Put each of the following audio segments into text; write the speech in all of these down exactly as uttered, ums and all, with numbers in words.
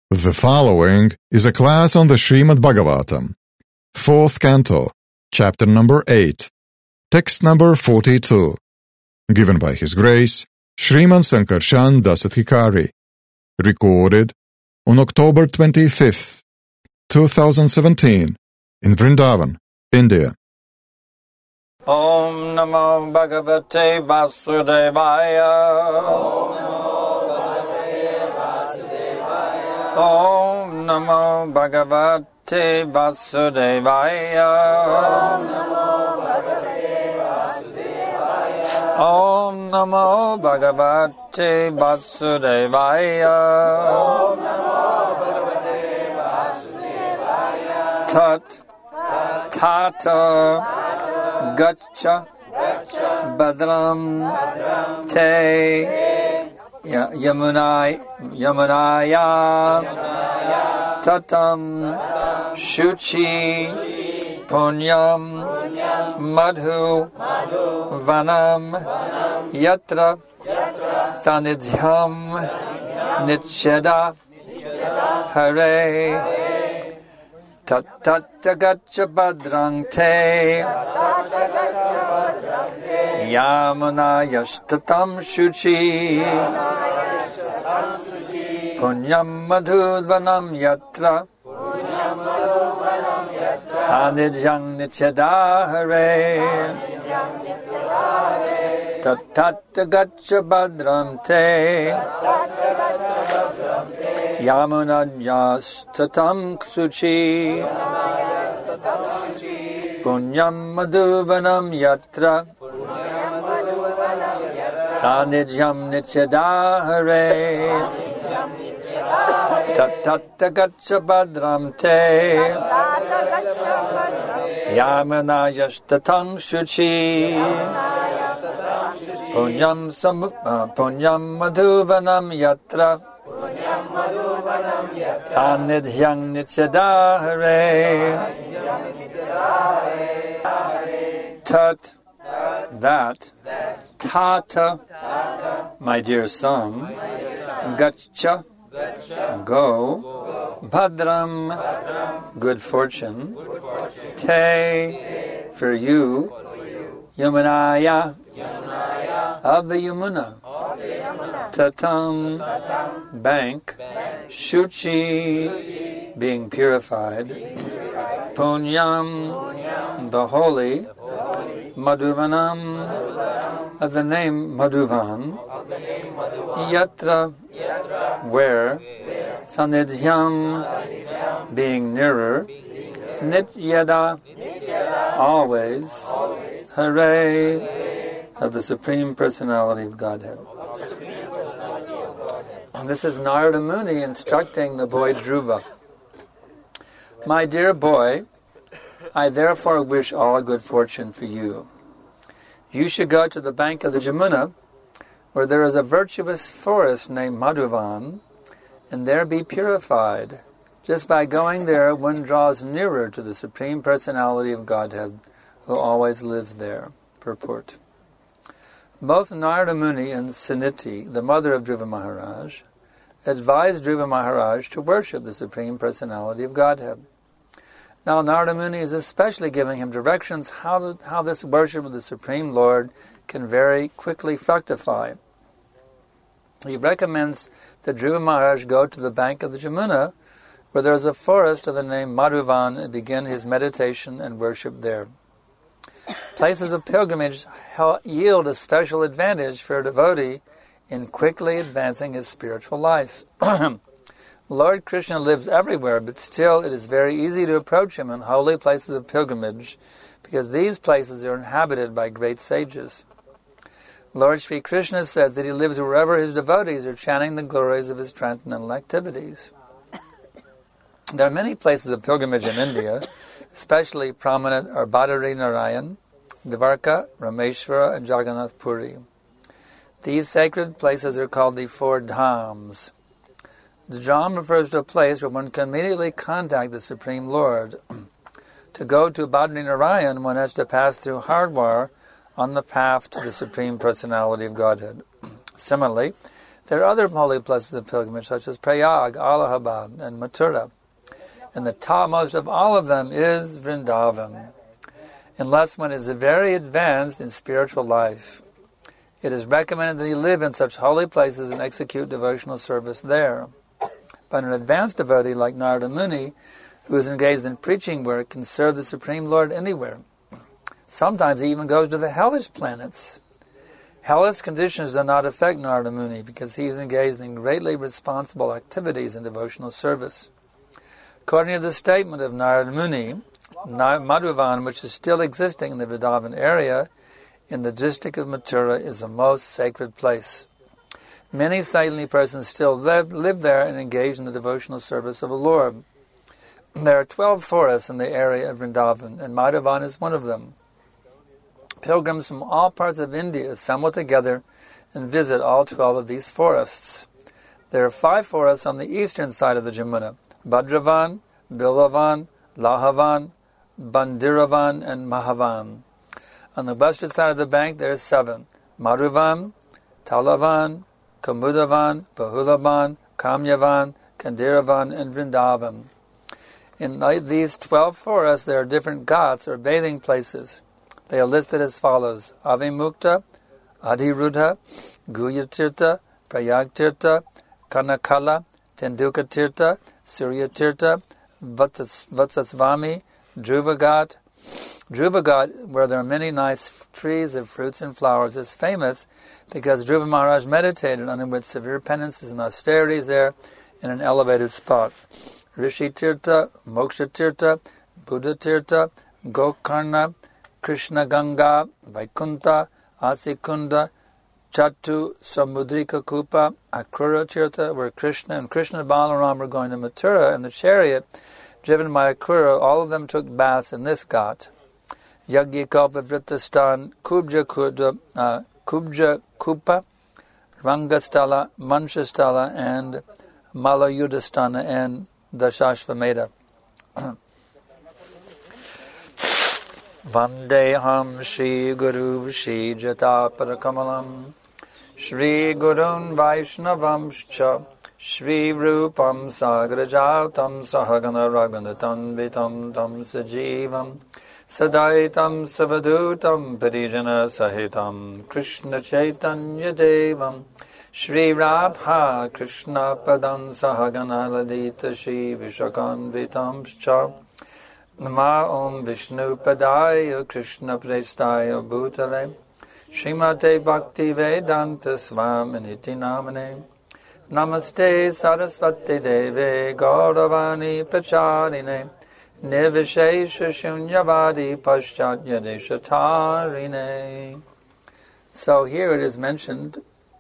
The following is a class on the Srimad Bhagavatam, fourth canto, chapter number eight, text number forty-two, given by His Grace, Sriman Sankarshan Dasadhikari, recorded on October twenty-fifth, two thousand seventeen, in Vrindavan, India. Om Namo Bhagavate Vasudevaya. Om Namo Bhagavate Vasudevaya. Om Namo Bhagavate Vasudevaya. Tat Tata Gaccha Badram Te Yamunai Yamunaya Tatam Shuchi Punyam Madhu Vanam Yatra Sanidhyam Nicheda Hare Tat tat gaccha badrang te Yamuna yashtatam shuchi Punyam madhudvanam yatra Sanidhyam nicheda hare Tat tat gaccha badrang te Yamuna yastatam suchi Punyam madhuvanam yatra Sanidhyam nicheda hare Tat tat gaccha badram te Yamuna yastatam suchi Punyam sam Punyam madhuvanam yatra Sanidhyam nicheda hare Tat, that, Tata, my dear son, Gaccha, go, Bhadram, good fortune, Te, for you, Yamunaya, of the Yamuna, Tatam, bank, Shuchi, being purified, Punyam, the holy, Madhuvanam, of the name Madhuvan, Yatra, where, Sanidhyam, being nearer, Nityada, always, Hare, of the Supreme Personality of Godhead. And this is Narada Muni instructing the boy Dhruva. My dear boy, I therefore wish all good fortune for you. You should go to the bank of the Jamuna, where there is a virtuous forest named Madhuvan, and there be purified. Just by going there, one draws nearer to the Supreme Personality of Godhead, who always lives there. Purport. Both Narada Muni and Suniti, the mother of Dhruva Maharaj, advised Dhruva Maharaj to worship the Supreme Personality of Godhead. Now Narada Muni is especially giving him directions how to, how this worship of the Supreme Lord can very quickly fructify. He recommends that Dhruva Maharaj go to the bank of the Jamuna, where there is a forest of the name Madhuvan, and begin his meditation and worship there. Places of pilgrimage yield a special advantage for a devotee in quickly advancing his spiritual life. Lord Krishna lives everywhere, but still it is very easy to approach him in holy places of pilgrimage, because these places are inhabited by great sages. Lord Sri Krishna says that he lives wherever his devotees are chanting the glories of his transcendental activities. There are many places of pilgrimage in India, especially prominent are Badari Narayan, Dvarka, Rameshwara, and Jagannath Puri. These sacred places are called the four dhams. The dham refers to a place where one can immediately contact the Supreme Lord. To go to Badri Narayan, one has to pass through Hardwar on the path to the Supreme Personality of Godhead. Similarly, There are other holy places of pilgrimage, such as Prayag, Allahabad, and Mathura. And the topmost of all of them is Vrindavan, unless one is very advanced in spiritual life. It is recommended that you live in such holy places and execute devotional service there. But an advanced devotee like Narada Muni, who is engaged in preaching work, can serve the Supreme Lord anywhere. Sometimes he even goes to the hellish planets. Hellish conditions do not affect Narada Muni because he is engaged in greatly responsible activities in devotional service. According to the statement of Narada Muni, Madhuvan, which is still existing in the Vrindavan area, in the district of Mathura, is the most sacred place. Many saintly persons still live, live there and engage in the devotional service of the Lord. There are twelve forests in the area of Vrindavan, and Madhuvan is one of them. Pilgrims from all parts of India assemble together and visit all twelve of these forests. There are five forests on the eastern side of the Jamuna: Bhadravan, Bilavan, Lahavan, Bandiravan, and Mahavan. On the western side of the bank there are seven: Madhuvan, Talavan, Kamudavan, Bahulavan, Kamyavan, Kandiravan, and Vrindavan. In these twelve forests there are different ghats or bathing places. They are listed as follows: Avimukta, Adhirudha, Guyatirtha, Prayagtirtha, Kanakala, Tendukatirtha, Suryatirtha, Vatsatsvami, Dhruvagat. Dhruvagat, where there are many nice trees of fruits and flowers, is famous because Dhruva Maharaj meditated on it with severe penances and austerities there in an elevated spot. Rishi Tirtha, Moksha Tirtha, Buddha Tirtha, Gokarna, Krishna Ganga, Vaikunta, Asikunda, Chatu, Samudrika Kupa, Akrura Tirtha, where Krishna and Krishna Balaram were going to Mathura in the chariot, driven by Akrura. All of them took baths in this ghat. Yagyakalpa Vrittastan, Kubja Kuda, uh, Kubja Kupa, Rangastala, Manchastala, and Malayudastana, and the Shashvameda. Vandeham Shri Guru Shri Jatapara Kamalam Shri Gurun Vaishnavamscha Shri Rupam Sagrajatam Sahagana Raganatam Vitam Tam Sajivam Sadaitam Savadutam Parijana Sahitam Krishna Chaitanya Devam Shri Radha Krishna Padam Sahagana Ladita Shri Vishakan Vitam Scha Nama Om Vishnu Padaya Krishna Prestaya Bhutale Srimate Bhakti Vedanta Swaminiti Namane Namaste Saraswati Deve Gauravani Pracharine Nivishesha Shunyavadi Paschatya Deshatarine. So here it is mentioned,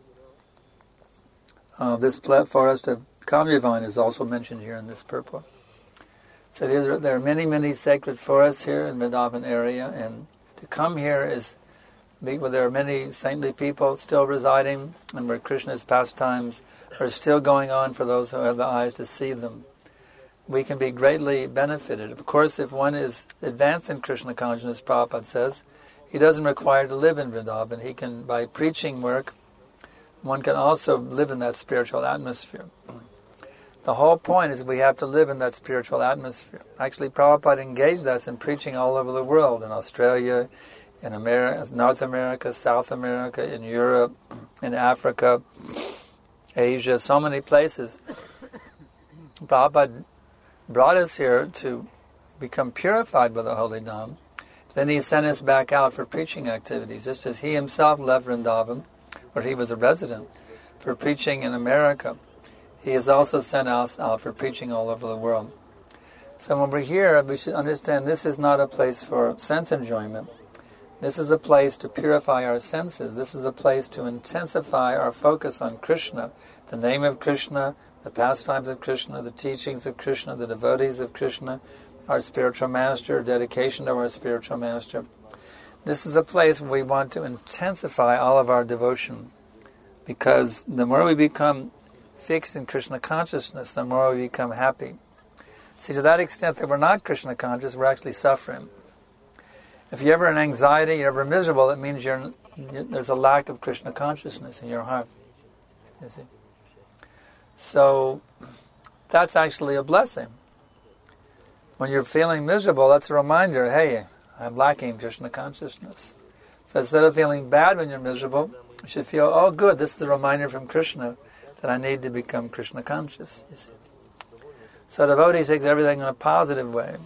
uh, this forest of Kamyavan is also mentioned here in this purport. So there, there are many, many sacred forests here in the Vrindavan area, and to come here is, well, there are many saintly people still residing, and where Krishna's pastimes are still going on for those who have the eyes to see them. We can be greatly benefited. Of course, if one is advanced in Krishna consciousness, Prabhupada says, he doesn't require to live in Vrindavan. He can, by preaching work, one can also live in that spiritual atmosphere. The whole point is we have to live in that spiritual atmosphere. Actually, Prabhupada engaged us in preaching all over the world, in Australia, in America, North America, South America, in Europe, in Africa, Asia, so many places. Prabhupada brought us here to become purified by the Holy Dham. Then he sent us back out for preaching activities, just as he himself left Vrindavan, where he was a resident, for preaching in America. He has also sent us out for preaching all over the world. So when we're here, we should understand this is not a place for sense enjoyment. This is a place to purify our senses. This is a place to intensify our focus on Krishna, the name of Krishna, the pastimes of Krishna, the teachings of Krishna, the devotees of Krishna, our spiritual master, dedication to our spiritual master. This is a place where we want to intensify all of our devotion, because the more we become fixed in Krishna consciousness, the more we become happy. See, to that extent that we're not Krishna conscious, we're actually suffering. If you're ever in anxiety, you're ever miserable, it means you're, there's a lack of Krishna consciousness in your heart. you see. So that's actually a blessing. When you're feeling miserable, that's a reminder, hey, I'm lacking Krishna consciousness. So instead of feeling bad when you're miserable, you should feel, oh good, this is a reminder from Krishna that I need to become Krishna conscious, you see. So the devotee takes everything in a positive way.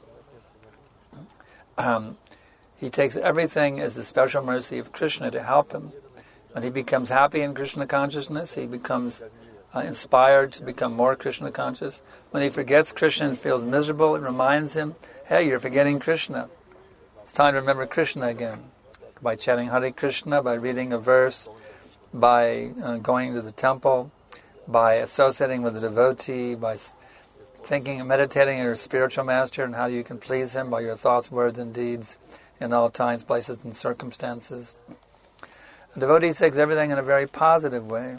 Um, he takes everything as the special mercy of Krishna to help him. When he becomes happy in Krishna consciousness, he becomes uh, inspired to become more Krishna conscious. When he forgets Krishna and feels miserable, it reminds him, hey, you're forgetting Krishna. It's time to remember Krishna again. By chanting Hare Krishna, by reading a verse, by uh, going to the temple, by associating with a devotee, by thinking and meditating on your spiritual master and how you can please him by your thoughts, words, and deeds in all times, places, and circumstances. The devotee takes everything in a very positive way.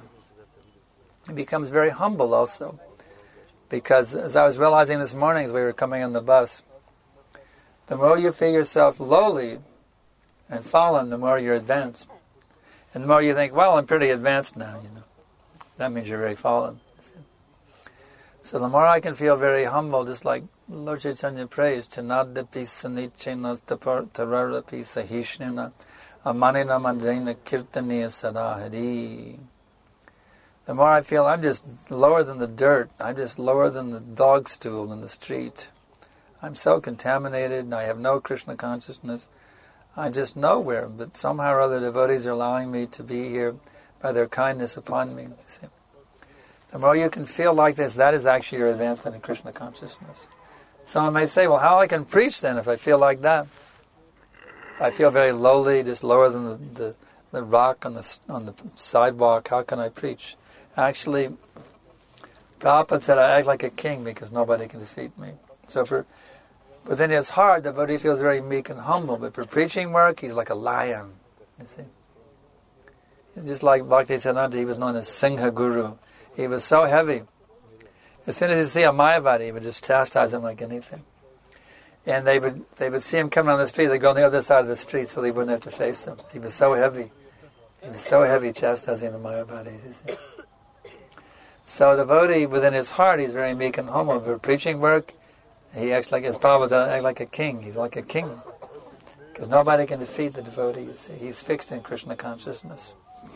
He becomes very humble also. Because as I was realizing this morning as we were coming on the bus, the more you feel yourself lowly and fallen, the more you're advanced. And the more you think, well, I'm pretty advanced now, you know. That means you're very fallen. So the more I can feel very humble, just like Lord Chaitanya prays, Chanadapi sanichena tararapi sahishnena amanina mandena kirtaniya sadahari. The more I feel I'm just lower than the dirt, I'm just lower than the dog stool in the street. I'm so contaminated and I have no Krishna consciousness. I'm just nowhere, but somehow or other devotees are allowing me to be here by their kindness upon me. You see. The more you can feel like this, that is actually your advancement in Krishna consciousness. Someone may say, well, how I can preach then if I feel like that? If I feel very lowly, just lower than the, the, the rock on the, on the sidewalk, how can I preach? Actually, Prabhupada said I act like a king because nobody can defeat me. So for within his heart, the devotee feels very meek and humble, but for preaching work, he's like a lion. You see? He's just like Bhaktisiddhanta, he was known as Singha Guru. He was so heavy. As soon as you see a Mayavadi, he would just chastise him like anything. And they would they would see him coming on the street, they'd go on the other side of the street so they wouldn't have to face him. He was so heavy. He was so heavy chastising the Mayavadis. You see. So the devotee, within his heart, he's very meek and humble. For preaching work, he acts like his Prabhupada act like a king. He's like a king. Because nobody can defeat the devotee. You see. He's fixed in Krishna consciousness.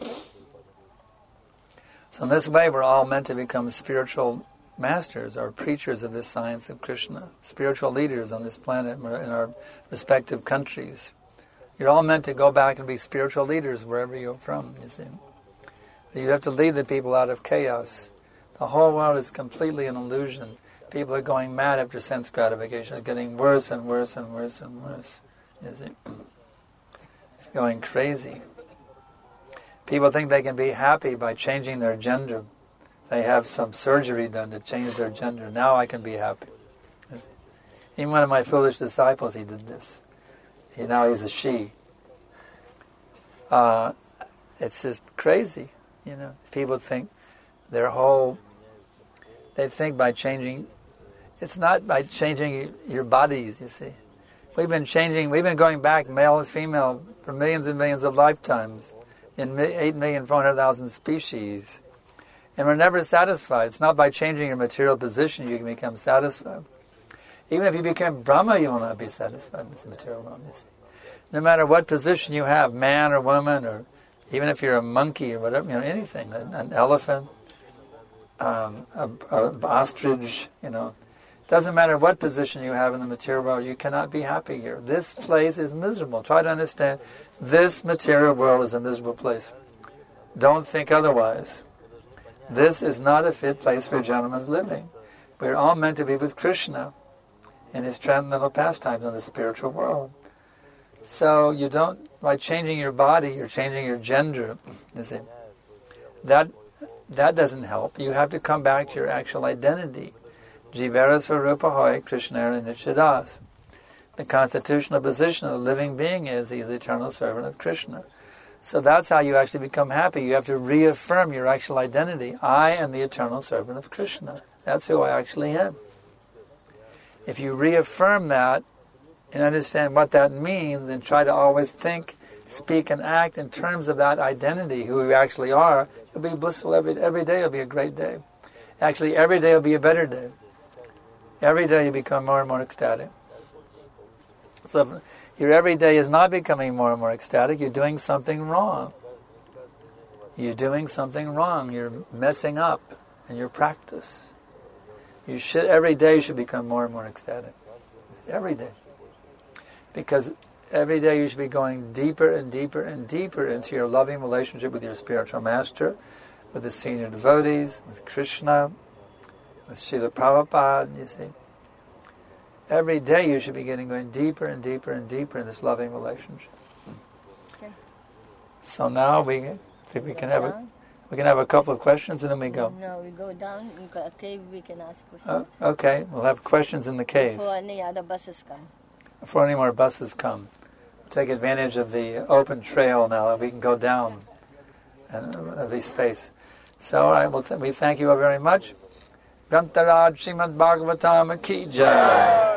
So in this way, we're all meant to become spiritual masters or preachers of this science of Krishna, spiritual leaders on this planet in our respective countries. You're all meant to go back and be spiritual leaders wherever you're from, you see. You have to lead the people out of chaos. The whole world is completely an illusion. People are going mad after sense gratification. It's getting worse and worse and worse and worse, you see. It's going crazy. People think they can be happy by changing their gender. They have some surgery done to change their gender. Now I can be happy. Even one of my foolish disciples, he did this. He, now he's a she. Uh, it's just crazy, you know. People think their whole... They think by changing... It's not by changing your bodies, you see. We've been changing... We've been going back, male and female, for millions and millions of lifetimes. In eight million four hundred thousand species. And we're never satisfied. It's not by changing your material position you can become satisfied. Even if you become Brahma, you will not be satisfied in this material realm. You see. No matter what position you have, man or woman, or even if you're a monkey or whatever, you know, anything, an, an elephant, um, a, a ostrich, you know. Doesn't matter what position you have in the material world, you cannot be happy here. This place is miserable. Try to understand, this material world is a miserable place. Don't think otherwise. This is not a fit place for a gentleman's living. We're all meant to be with Krishna in his transcendental pastimes in the spiritual world. So you don't, by changing your body, you're changing your gender. You see. That, that doesn't help. You have to come back to your actual identity. Jivara Swarupa Hoy Krishnara Nichidas. The constitutional position of the living being is he's the eternal servant of Krishna. So that's how you actually become happy. You have to reaffirm your actual identity. I am the eternal servant of Krishna. That's who I actually am. If you reaffirm that and understand what that means, and try to always think, speak, and act in terms of that identity, who you actually are, you'll You'll be blissful every every day. Will be a great day. Actually, every day will be a better day. Every day you become more and more ecstatic. So if your every day is not becoming more and more ecstatic, you're doing something wrong. You're doing something wrong. You're messing up in your practice. You should every day should become more and more ecstatic. Every day. Because every day you should be going deeper and deeper and deeper into your loving relationship with your spiritual master, with the senior devotees, with Krishna, with Srila Prabhupada, you see. Every day you should be getting going deeper and deeper and deeper in this loving relationship. Okay. So now we think we can have a we can have a couple of questions and then we go. No, we go down in a cave, we can ask questions. Oh, okay, we'll have questions in the cave. Before any other buses come. Before any more buses come. Take advantage of the open trail now that we can go down and uh, the space. So, all right, well, th- we thank you all very much. Grantaraj Srimad Bhagavatam Ki Jai.